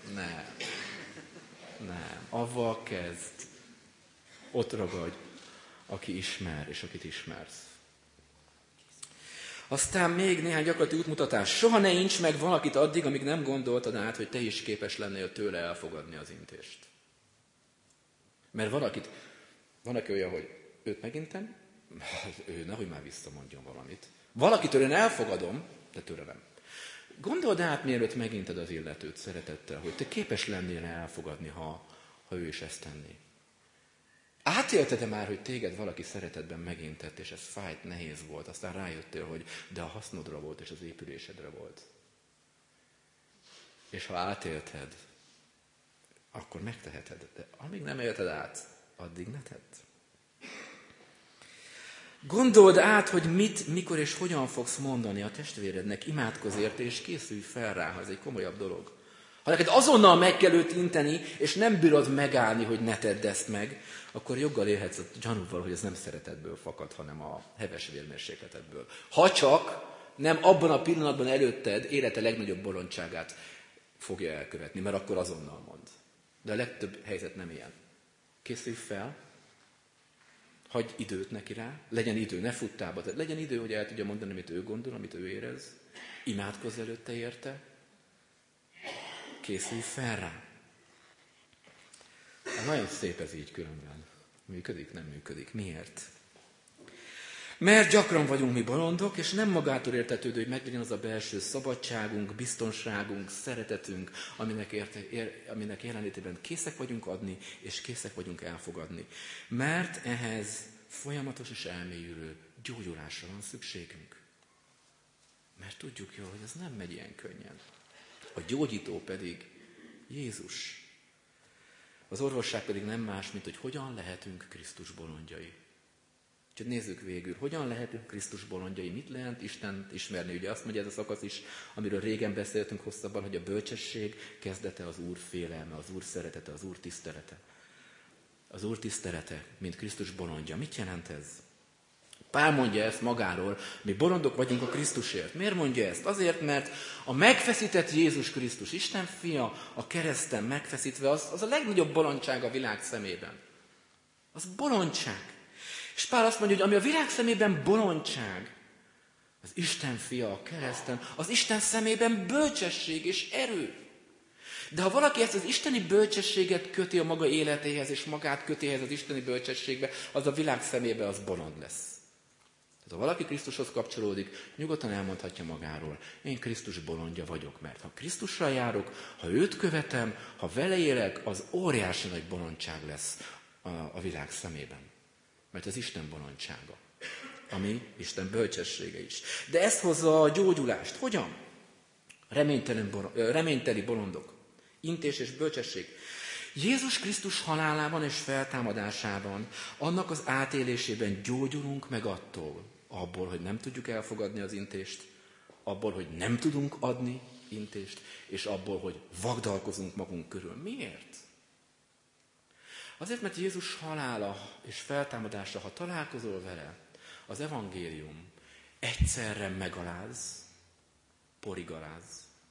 Nem, avval kezd. Ott ragadj, aki ismer, és akit ismersz. Aztán még néhány gyakorlati útmutatás. Soha ne ints meg valakit addig, amíg nem gondoltad át, hogy te is képes lennél tőle elfogadni az intést. Mert van, aki olyan, hogy őt megintem, ő nehogy már visszamondjon valamit. Valakitől én elfogadom, de tőle nem. Gondold át, mielőtt meginted az illetőt szeretettel, hogy te képes lennél elfogadni, ha ő is ezt tenné. Átélted-e már, hogy téged valaki szeretetben megintett, és ez fájt, nehéz volt, aztán rájöttél, hogy de a hasznodra volt, és az épülésedre volt. És ha átélted, akkor megteheted, de amíg nem élted át, addig ne tedd. Gondold át, hogy mit, mikor és hogyan fogsz mondani a testvérednek, imádkozz érte, és készülj fel rá, ha ez egy komolyabb dolog. Ha neked azonnal meg kell őt inteni, és nem bírod megállni, hogy ne tedd ezt meg, akkor joggal élhetsz a gyanúval, hogy ez nem szeretetből fakad, hanem a heves vérmérsékletedből. Ha csak nem abban a pillanatban előtted élete legnagyobb bolondságát fogja elkövetni, mert akkor azonnal mond. De a legtöbb helyzet nem ilyen. Készülj fel, hagyj időt neki rá, legyen idő, ne futtába, tehát legyen idő, hogy el tudja mondani, amit ő gondol, amit ő érez, imádkozz előtte érte, készülj fel rá. Nagyon szép ez így különben. Működik, nem működik. Miért? Mert gyakran vagyunk mi bolondok, és nem magától értetődő, hogy meglegyen az a belső szabadságunk, biztonságunk, szeretetünk, aminek jelenlétében készek vagyunk adni, és készek vagyunk elfogadni. Mert ehhez folyamatos és elmélyülő gyógyulásra van szükségünk. Mert tudjuk jól, hogy ez nem megy ilyen könnyen. A gyógyító pedig Jézus. Az orvosság pedig nem más, mint hogy hogyan lehetünk Krisztus bolondjai. Úgyhogy nézzük végül, hogyan lehetünk Krisztus bolondjai, mit lehet Istent ismerni. Ugye azt mondja ez a szakasz is, amiről régen beszéltünk hosszabban, hogy a bölcsesség kezdete az Úr félelme, az Úr szeretete, az Úr tisztelete. Az Úr tisztelete, mint Krisztus bolondja. Mit jelent ez? Pál mondja ezt magáról, mi bolondok vagyunk a Krisztusért. Miért mondja ezt? Azért, mert a megfeszített Jézus Krisztus, Isten fia, a kereszten megfeszítve, az a legnagyobb bolondság a világ szemében. Az bolondság. És Pál azt mondja, hogy ami a világ szemében bolondság, az Isten fia a kereszten, az Isten szemében bölcsesség és erő. De ha valaki ezt az isteni bölcsességet köti a maga életéhez, és magát köti ehhez az isteni bölcsességbe, az a világ szemében az bolond lesz. Tehát ha valaki Krisztushoz kapcsolódik, nyugodtan elmondhatja magáról, én Krisztus bolondja vagyok, mert ha Krisztusra járok, ha őt követem, ha vele élek, az óriási nagy bolondság lesz a világ szemében. Mert az Isten bolondsága, ami Isten bölcsessége is. De ezt hozza a gyógyulást. Hogyan? Reményteli bolondok. Intés és bölcsesség. Jézus Krisztus halálában és feltámadásában, annak az átélésében gyógyulunk meg attól, abból, hogy nem tudjuk elfogadni az intést, abból, hogy nem tudunk adni intést, és abból, hogy vagdalkozunk magunk körül. Miért? Azért, mert Jézus halála és feltámadása, ha találkozol vele, az evangélium egyszerre megaláz, porigaláz,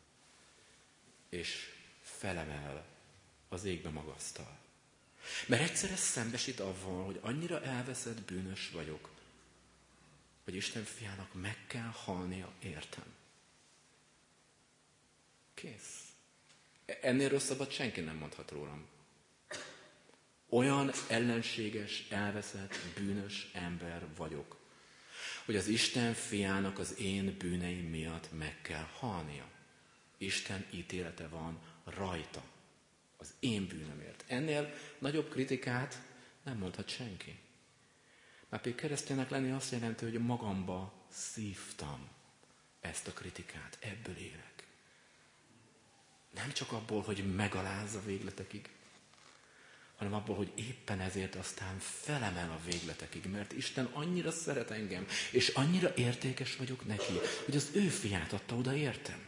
és felemel, az égbe magasztal. Mert egyszerre szembesít avval, hogy annyira elveszett bűnös vagyok, hogy Isten fiának meg kell halnia értem. Kész. Ennél rosszabbat senki nem mondhat rólam. Olyan ellenséges, elveszett, bűnös ember vagyok, hogy az Isten fiának az én bűneim miatt meg kell halnia. Isten ítélete van rajta, az én bűnömért. Ennél nagyobb kritikát nem mondhat senki. Már pedig kereszténynek lenni azt jelenti, hogy magamba szívtam ezt a kritikát, ebből élek. Nem csak abból, hogy megaláz a végletekig, hanem abból, hogy éppen ezért aztán felemel a végletekig, mert Isten annyira szeret engem, és annyira értékes vagyok neki, hogy az ő fiát adta oda értem.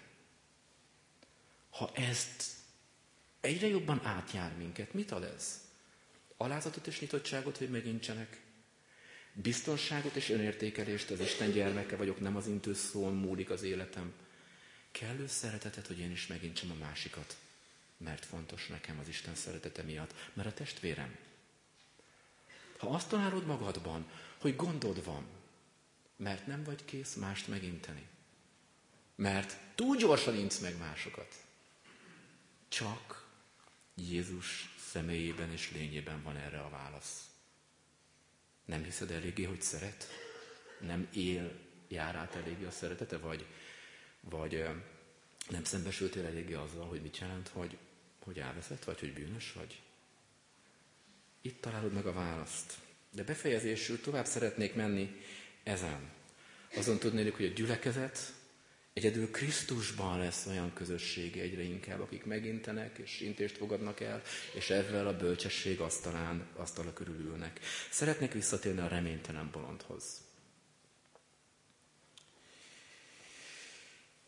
Ha ezt egyre jobban átjár minket, mit ad ez? Alázatot és nyitottságot, hogy megintsenek. Biztonságot és önértékelést, az Isten gyermeke vagyok, nem az intő szón múlik az életem. Kellő szeretetet, hogy én is megintsem a másikat, mert fontos nekem az Isten szeretete miatt, mert a testvérem. Ha azt találod magadban, hogy gondod van, mert nem vagy kész mást meginteni, mert túl gyorsan intsz meg másokat, csak Jézus személyében és lényében van erre a válasz. Nem hiszed eléggé, hogy szeret? Nem jár át eléggé a szeretete? Vagy nem szembesültél eléggé azzal, hogy mit jelent, hogy elveszett, vagy hogy bűnös vagy? Itt találod meg a választ. De befejezésül tovább szeretnék menni ezen. Azon tudnék, hogy a gyülekezet egyedül Krisztusban lesz olyan közössége egyre inkább, akik megintenek és intést fogadnak el, és ezzel a bölcsesség asztala körül ülnek. Szeretnék visszatérni a reménytelen bolondhoz.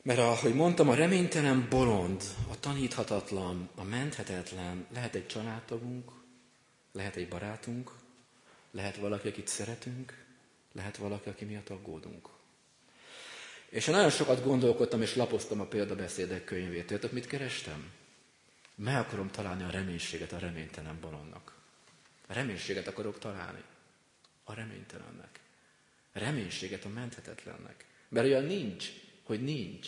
Mert ahogy mondtam, a reménytelen bolond, a taníthatatlan, a menthetetlen lehet egy családtagunk, lehet egy barátunk, lehet valaki, akit szeretünk, lehet valaki, aki miatt aggódunk. És én nagyon sokat gondolkodtam és lapoztam a példabeszédek könyvét. Tudjátok, mit kerestem? Meg akarom találni a reménységet a reménytelen bolondnak. A reménységet akarok találni a reménytelennek. A reménységet a menthetetlennek. Mert olyan nincs, hogy nincs.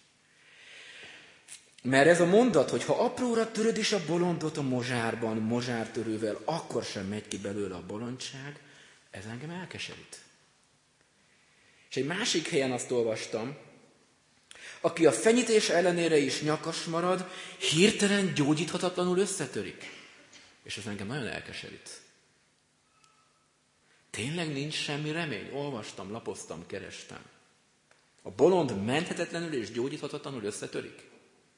Mert ez a mondat, hogy ha apróra töröd is a bolondot a mozsárban, mozsártörővel, akkor sem megy ki belőle a bolondság, ez engem elkeserít. És egy másik helyen azt olvastam, aki a fenyítés ellenére is nyakas marad, hirtelen gyógyíthatatlanul összetörik. És ez engem nagyon elkeserít. Tényleg nincs semmi remény? Olvastam, lapoztam, kerestem. A bolond menthetetlenül és gyógyíthatatlanul összetörik?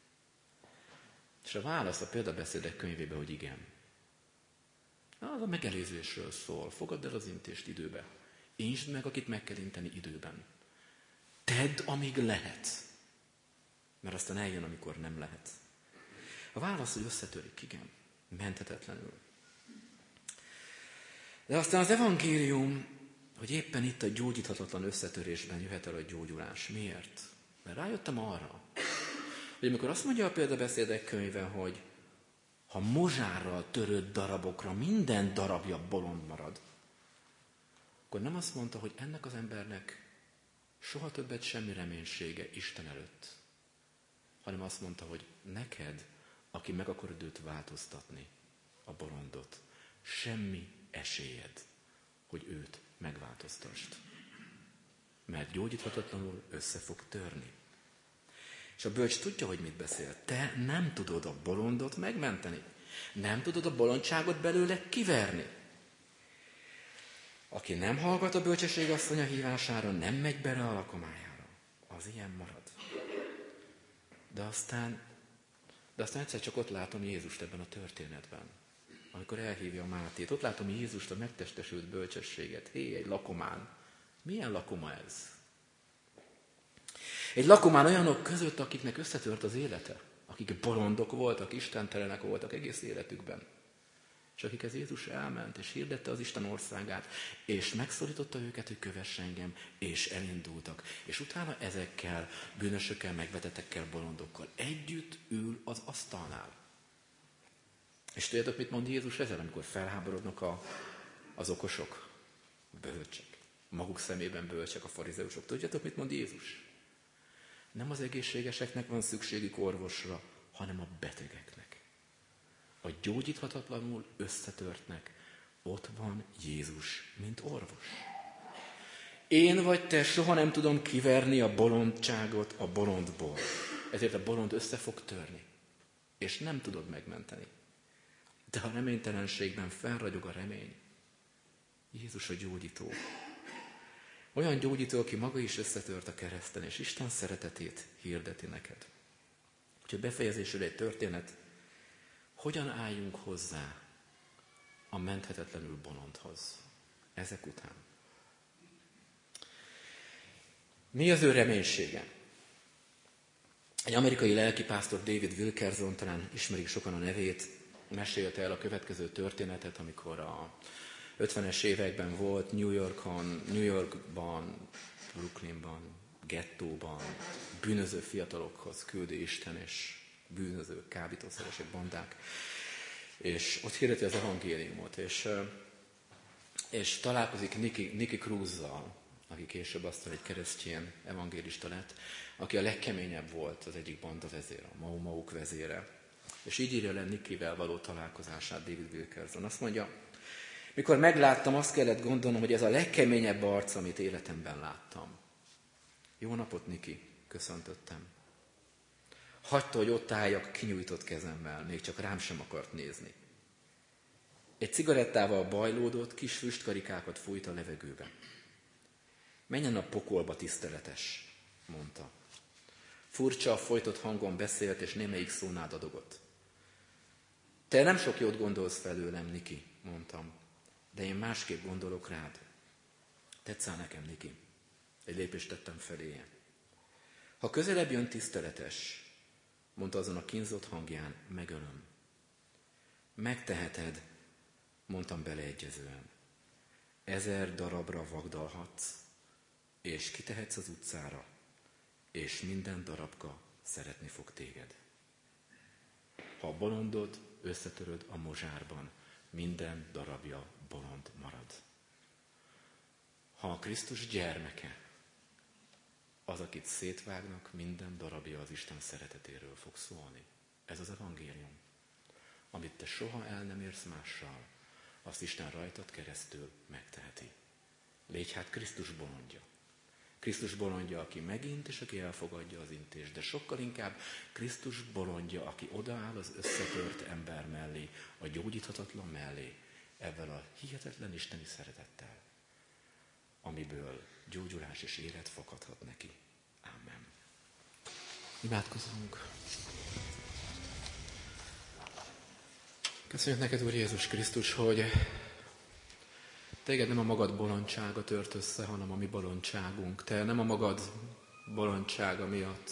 És a válasz a példabeszédek könyvébe, hogy igen. Az a megelőzésről szól. Fogadd el az intést időbe. Intsd meg, akit meg kell inteni időben. Tedd, amíg lehet. Mert aztán eljön, amikor nem lehet. A válasz, hogy összetörik, igen. Menthetetlenül. De aztán az evangélium, hogy éppen itt a gyógyíthatatlan összetörésben jöhet el a gyógyulás. Miért? Mert rájöttem arra, hogy amikor azt mondja a példabeszédek könyve, hogy ha mozsárral törött darabokra minden darabja bolond marad, akkor nem azt mondta, hogy ennek az embernek soha többet semmi reménysége Isten előtt, hanem azt mondta, hogy neked, aki meg akarod őt változtatni, a bolondot, semmi esélyed, hogy őt megváltoztasd. Mert gyógyíthatatlanul össze fog törni. És a bölcs tudja, hogy mit beszél. Te nem tudod a bolondot megmenteni. Nem tudod a bolondságot belőle kiverni. Aki nem hallgat a bölcsesség asszonya hívására, nem megy bele a lakomájára. Az ilyen marad. De aztán egyszer csak ott látom Jézust ebben a történetben. Amikor elhívja Mátét, ott látom Jézust, a megtestesült bölcsességet. Hé, egy lakomán. Milyen lakoma ez? Egy lakomán olyanok között, akiknek összetört az élete. Akik bolondok voltak, istentelenek voltak egész életükben. És akikhez Jézus elment, és hirdette az Isten országát, és megszólította őket, hogy kövess engem, és elindultak. És utána ezekkel, bűnösökkel, megvetetekkel, bolondokkal együtt ül az asztalnál. És tudjátok, mit mond Jézus ezzel, amikor felháborodnak az okosok, bölcsek, maguk szemében bölcsek a farizeusok? Tudjátok, mit mond Jézus? Nem az egészségeseknek van szükségük orvosra, hanem a betegeknek. A gyógyíthatatlanul összetörtnek, ott van Jézus, mint orvos. Én vagy te soha nem tudom kiverni a bolondságot a bolondból. Ezért a bolond össze fog törni, és nem tudod megmenteni. De a reménytelenségben felragyog a remény. Jézus a gyógyító. Olyan gyógyító, aki maga is összetört a kereszten, és Isten szeretetét hirdeti neked. Úgyhogy befejezésül egy történet, hogyan álljunk hozzá a menthetetlenül bolondhoz ezek után. Mi az ő reménysége? Egy amerikai lelkipásztor, David Wilkerson, talán ismerik sokan a nevét, mesélte el a következő történetet, amikor a 50-es években volt New Yorkban, Brooklynban, gettóban, bűnöző fiatalokhoz küldi Isten, és bűnözők, kábítószeresek, bandák. És ott hirdeti az evangéliumot, és találkozik Nicky Cruz-zal, aki később aztán egy keresztény evangélista lett, aki a legkeményebb volt az egyik banda vezére, a Mau Mauk vezére. És így írja le Nickyvel való találkozását David Wilkerson. Azt mondja, mikor megláttam, azt kellett gondolnom, hogy ez a legkeményebb arc, amit életemben láttam. Jó napot, Nicky, köszöntöttem. Hagyta, hogy ott álljak kinyújtott kezemmel, még csak rám sem akart nézni. Egy cigarettával bajlódott, kis füstkarikákat fújt a levegőbe. Menjen a pokolba, tiszteletes, mondta. Furcsa, folytott hangon beszélt, és némelyik szónál dadogott. Te nem sok jót gondolsz felőlem, Nicky, mondtam, de én másképp gondolok rád. Tetszel nekem, Nicky. Egy lépést tettem feléje. Ha közelebb jön tiszteletes, mondta azon a kínzott hangján, megölöm. Megteheted, mondtam beleegyezően. 1000 darabra vagdalhatsz, és kitehetsz az utcára, és minden darabka szeretni fog téged. Ha a bolondod összetöröd a mozsárban, minden darabja bolond marad. Ha a Krisztus gyermeke, az, akit szétvágnak, minden darabja az Isten szeretetéről fog szólni. Ez az evangélium. Amit te soha el nem érsz mással, azt Isten rajtad keresztül megteheti. Légy hát Krisztus bolondja. Krisztus bolondja, aki megint, és aki elfogadja az intést, de sokkal inkább Krisztus bolondja, aki odaáll az összetört ember mellé, a gyógyíthatatlan mellé, ezzel a hihetetlen isteni szeretettel, amiből gyógyulás és élet fakadhat neki. Amen. Imádkozzunk. Köszönjük neked, Úr Jézus Krisztus, hogy téged nem a magad bolondsága tört össze, hanem a mi bolondságunk. Te nem a magad bolondsága miatt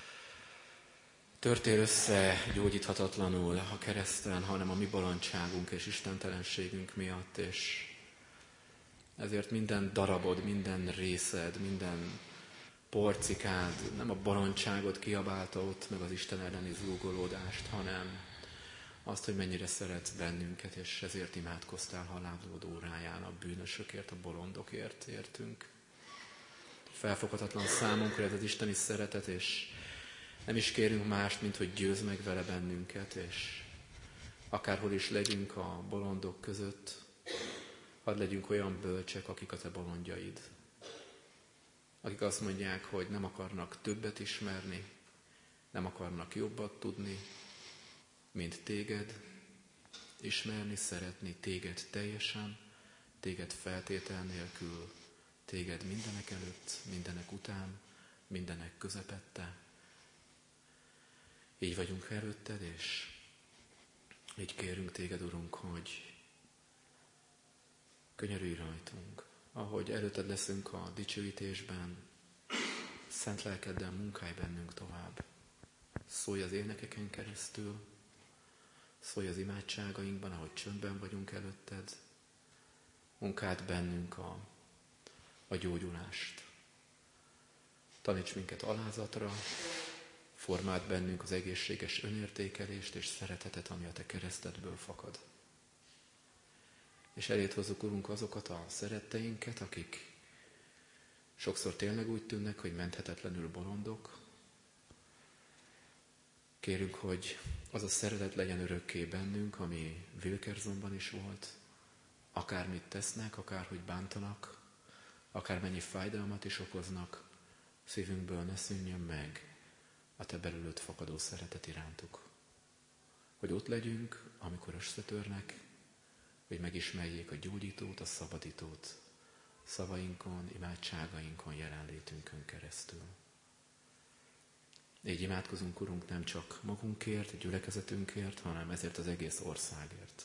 törtél össze gyógyíthatatlanul a kereszten, hanem a mi bolondságunk és istentelenségünk miatt, és ezért minden darabod, minden részed, minden porcikád nem a bolondságot kiabálta ott, meg az Isten elleni zúgolódást, hanem azt, hogy mennyire szeretsz bennünket, és ezért imádkoztál halálod óráján a bűnösökért, a bolondokért értünk. Felfoghatatlan számunkra ez az isteni szeretet, és nem is kérünk mást, mint hogy győzd meg vele bennünket, és akárhol is legyünk a bolondok között, hadd legyünk olyan bölcsek, akik a te bolondjaid. Akik azt mondják, hogy nem akarnak többet ismerni, nem akarnak jobbat tudni, mint téged, ismerni, szeretni téged teljesen, téged feltétel nélkül, téged mindenek előtt, mindenek után, mindenek közepette. Így vagyunk előtted, és így kérünk téged, Urunk, hogy könyörülj rajtunk. Ahogy előtted leszünk a dicsőítésben, szent lelkeddel munkálj bennünk tovább. Szólj az énekeken keresztül, szólj az imádságainkban, ahogy csöndben vagyunk előtted. Munkáld bennünk a gyógyulást. Taníts minket alázatra, formáld bennünk az egészséges önértékelést és szeretetet, ami a te keresztedből fakad. És eléd hozzuk, Urunk, azokat a szeretteinket, akik sokszor tényleg úgy tűnnek, hogy menthetetlenül bolondok. Kérünk, hogy az a szeretet legyen örökké bennünk, ami Wilkersonban is volt. Akármit tesznek, akárhogy bántanak, akármennyi fájdalmat is okoznak, szívünkből ne szűnjön meg a te belőled fakadó szeretet irántuk. Hogy ott legyünk, amikor összetörnek, hogy megismerjék a gyógyítót, a szabadítót, szavainkon, imádságainkon, jelenlétünkön keresztül. Így imádkozunk, Urunk, nem csak magunkért, a gyülekezetünkért, hanem ezért az egész országért.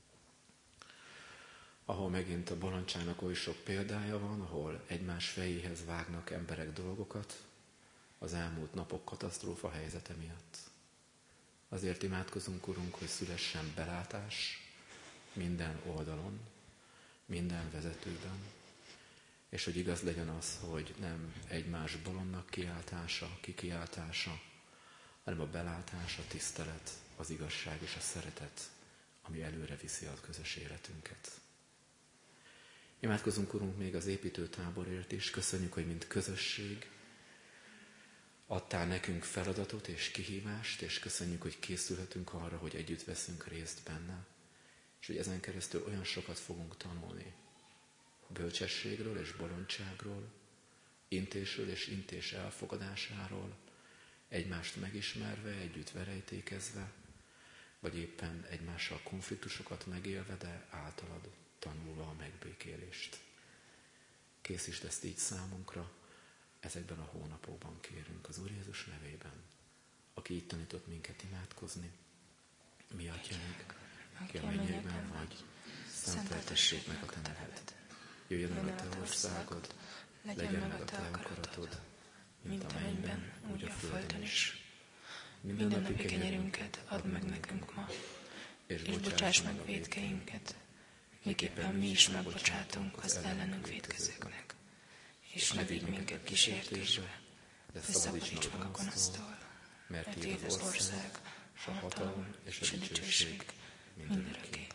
Ahol megint a bolondságnak oly sok példája van, ahol egymás fejéhez vágnak emberek dolgokat, az elmúlt napok katasztrófa helyzete miatt. Azért imádkozunk, Urunk, hogy szülessen belátás minden oldalon, minden vezetőben, és hogy igaz legyen az, hogy nem egymás bolondnak kiáltása, kikiáltása, hanem a belátás, a tisztelet, az igazság és a szeretet, ami előre viszi a közös életünket. Imádkozunk, Urunk, még az építőtáborért is. Köszönjük, hogy mint közösség adtál nekünk feladatot és kihívást, és köszönjük, hogy készülhetünk arra, hogy együtt veszünk részt benne, és hogy ezen keresztül olyan sokat fogunk tanulni. Bölcsességről és bolondságról, intésről és intés elfogadásáról, egymást megismerve, együtt verejtékezve, vagy éppen egymással konfliktusokat megélve, de általad tanulva a megbékélést. Készítsd ezt így számunkra, ezekben a hónapokban kérünk az Úr Jézus nevében, aki így tanított minket imádkozni. Mi Atyánk, aki a mennyekben vagy, szenteltessék meg a te neved. Jöjjön el a te országod, legyen meg a te akaratod, mint a mennyben, úgy a földön is. Mindennapi kenyerünket add meg nekünk ma, és bocsáss meg vétkeinket, miképpen mi is megbocsátunk az ellenünk vétkezőknek. És ne vigy minket kísértésbe, de szabadíts meg a gonosztól, mert tiéd az ország, a hatalom és a dicsőség mindörökké.